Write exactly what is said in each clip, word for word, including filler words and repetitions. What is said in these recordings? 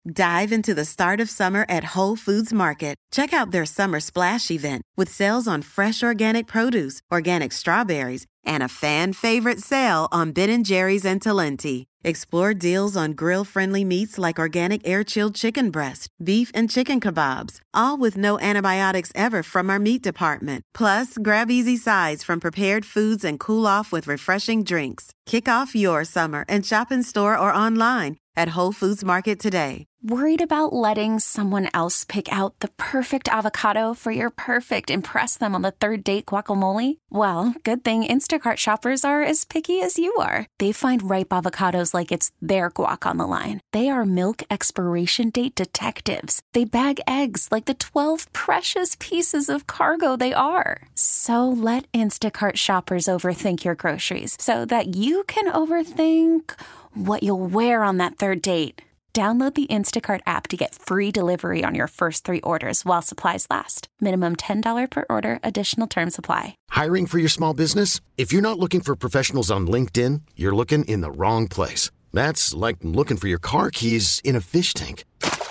Dive into the start of summer at Whole Foods Market. Check out their Summer Splash event with sales on fresh organic produce, organic strawberries, and a fan-favorite sale on Ben and Jerry's and Talenti. Explore deals on grill-friendly meats like organic air-chilled chicken breast, beef and chicken kebabs, all with no antibiotics ever from our meat department. Plus, grab easy sides from prepared foods and cool off with refreshing drinks. Kick off your summer and shop in store or online at Whole Foods Market today. Worried about letting someone else pick out the perfect avocado for your perfect impress them on the third date guacamole? Well, good thing Instacart shoppers are as picky as you are. They find ripe avocados like it's their guac on the line. They are milk expiration date detectives. They bag eggs like the twelve precious pieces of cargo they are. So let Instacart shoppers overthink your groceries so that you can overthink what you'll wear on that third date. Download the Instacart app to get free delivery on your first three orders while supplies last. Minimum ten dollars per order. Additional terms apply. Hiring for your small business? If you're not looking for professionals on LinkedIn, you're looking in the wrong place. That's like looking for your car keys in a fish tank.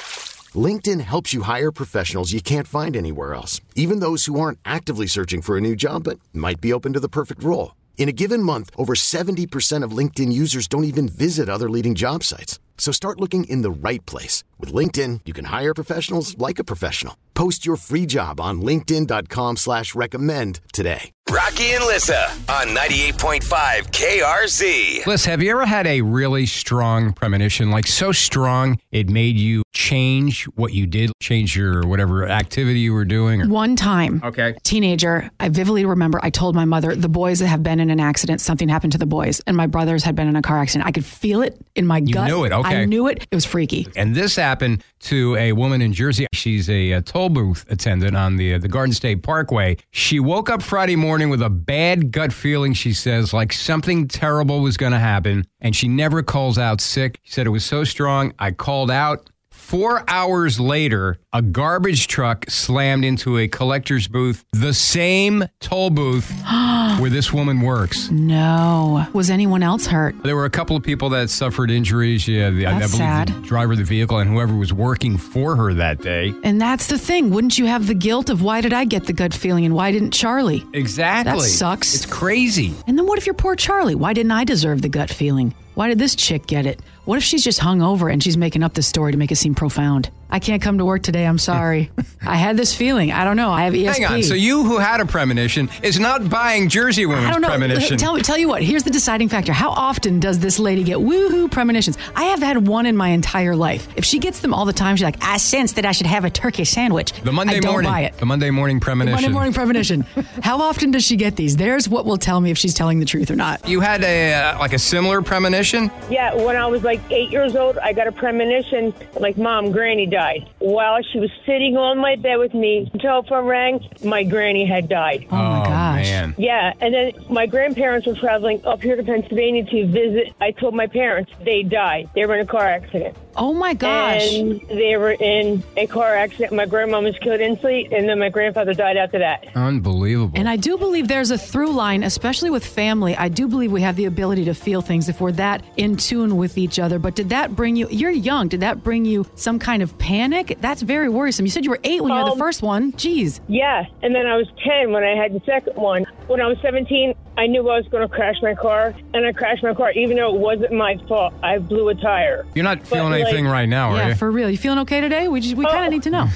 LinkedIn helps you hire professionals you can't find anywhere else, even those who aren't actively searching for a new job but might be open to the perfect role. In a given month, over seventy percent of LinkedIn users don't even visit other leading job sites. So start looking in the right place. With LinkedIn, you can hire professionals like a professional. Post your free job on linkedin.com slash recommend today. Rocky and Lissa on ninety-eight point five K R Z. Liz, have you ever had a really strong premonition, like so strong it made you change what you did, change your whatever activity you were doing? Or... One time, okay, teenager, I vividly remember I told my mother, the boys have been in an accident, something happened to the boys, and my brothers had been in a car accident. I could feel it in my you gut. You knew it, okay. I knew it. It was freaky. And this happened to a woman in Jersey. She's a, a toll booth attendant on the, uh, the Garden State Parkway. She woke up Friday morning with a bad gut feeling, she says, like something terrible was going to happen. And she never calls out sick. She said it was so strong, I called out. Four hours later, a garbage truck slammed into a collector's booth, the same toll booth where this woman works. No. Was anyone else hurt? There were a couple of people that suffered injuries. Yeah, the, I believe sad. the driver of the vehicle and whoever was working for her that day. And that's the thing. Wouldn't you have the guilt of why did I get the gut feeling and why didn't Charlie? Exactly. That sucks. It's crazy. And then what if you're poor Charlie? Why didn't I deserve the gut feeling? Why did this chick get it? What if she's just hungover and she's making up this story to make it seem profound? I can't come to work today. I'm sorry. I had this feeling. I don't know. I have E S P. Hang on. So you who had a premonition is not buying Jersey Women's I don't know. premonition. Tell, tell you what. Here's the deciding factor. How often does this lady get woohoo premonitions? I have had one in my entire life. If she gets them all the time, she's like, I sense that I should have a turkey sandwich. The Monday I don't morning. buy it. The Monday morning premonition. The Monday morning premonition. How often does she get these? There's what will tell me if she's telling the truth or not. You had a uh, like a similar premonition? Yeah, when I was like eight years old, I got a premonition, like, Mom, Granny died. While she was sitting on my bed with me, the telephone rang, my granny had died. Oh, my gosh. Man. Yeah, and then my grandparents were traveling up here to Pennsylvania to visit. I told my parents they died. They were in a car accident. Oh, my gosh. And they were in a car accident. My grandma was killed instantly, and then my grandfather died after that. Unbelievable. And I do believe there's a through line, especially with family. I do believe we have the ability to feel things if we're that in tune with each other. But did that bring you, you're young, did that bring you some kind of panic? That's very worrisome. You said you were eight when you had the Um, first one. Jeez. Yeah, and then I was ten when I had the second one. When I was seventeen, I knew I was going to crash my car, and I crashed my car, even though it wasn't my fault. I blew a tire. You're not feeling But, like- anything right now, are Yeah, you? for real. You feeling okay today? We just, we kind of Oh. need to know.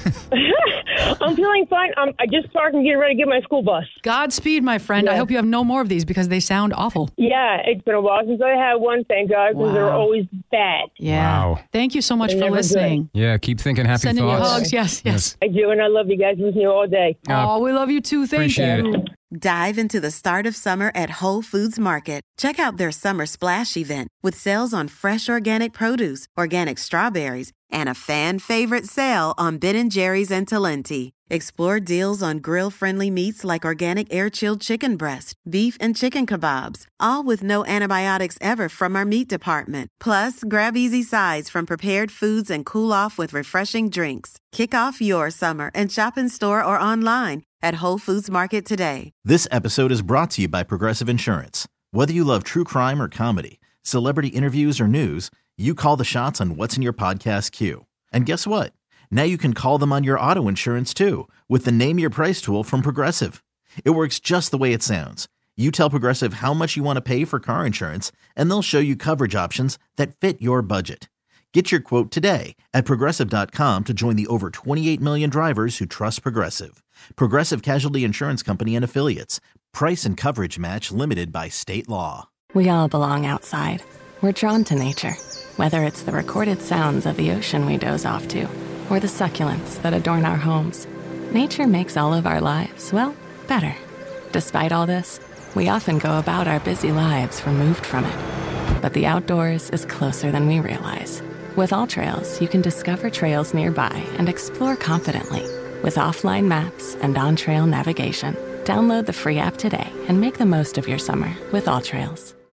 I'm feeling fine. I'm, I just parked and getting ready to get my school bus. Godspeed, my friend. I Yeah. hope you have no more of these because they sound awful. Yeah, it's been a while since I had one, thank God, because they're Wow. always bad. Yeah. Wow. Thank you so much They're for never listening. Yeah, keep thinking happy Sending you thoughts. hugs. Yes, yes. I do, and I love you guys. Listen to you all day. Uh, Oh, we love you too. Thank appreciate you. it. Dive into the start of summer at Whole Foods Market. Check out their Summer Splash event with sales on fresh organic produce, organic strawberries, and a fan-favorite sale on Ben and Jerry's and Talenti. Explore deals on grill-friendly meats like organic air-chilled chicken breast, beef and chicken kebabs, all with no antibiotics ever from our meat department. Plus, grab easy sides from prepared foods and cool off with refreshing drinks. Kick off your summer and shop in store or online at Whole Foods Market today. This episode is brought to you by Progressive Insurance. Whether you love true crime or comedy, celebrity interviews or news, you call the shots on what's in your podcast queue. And guess what? Now you can call them on your auto insurance too with the Name Your Price tool from Progressive. It works just the way it sounds. You tell Progressive how much you want to pay for car insurance, and they'll show you coverage options that fit your budget. Get your quote today at Progressive dot com to join the over twenty-eight million drivers who trust Progressive. Progressive Casualty Insurance Company and Affiliates. Price and coverage match limited by state law. We all belong outside. We're drawn to nature, whether it's the recorded sounds of the ocean we doze off to, or the succulents that adorn our homes. Nature makes all of our lives, well, better. Despite all this, we often go about our busy lives removed from it. But the outdoors is closer than we realize. With AllTrails, you can discover trails nearby and explore confidently. With offline maps and on-trail navigation, download the free app today and make the most of your summer with AllTrails.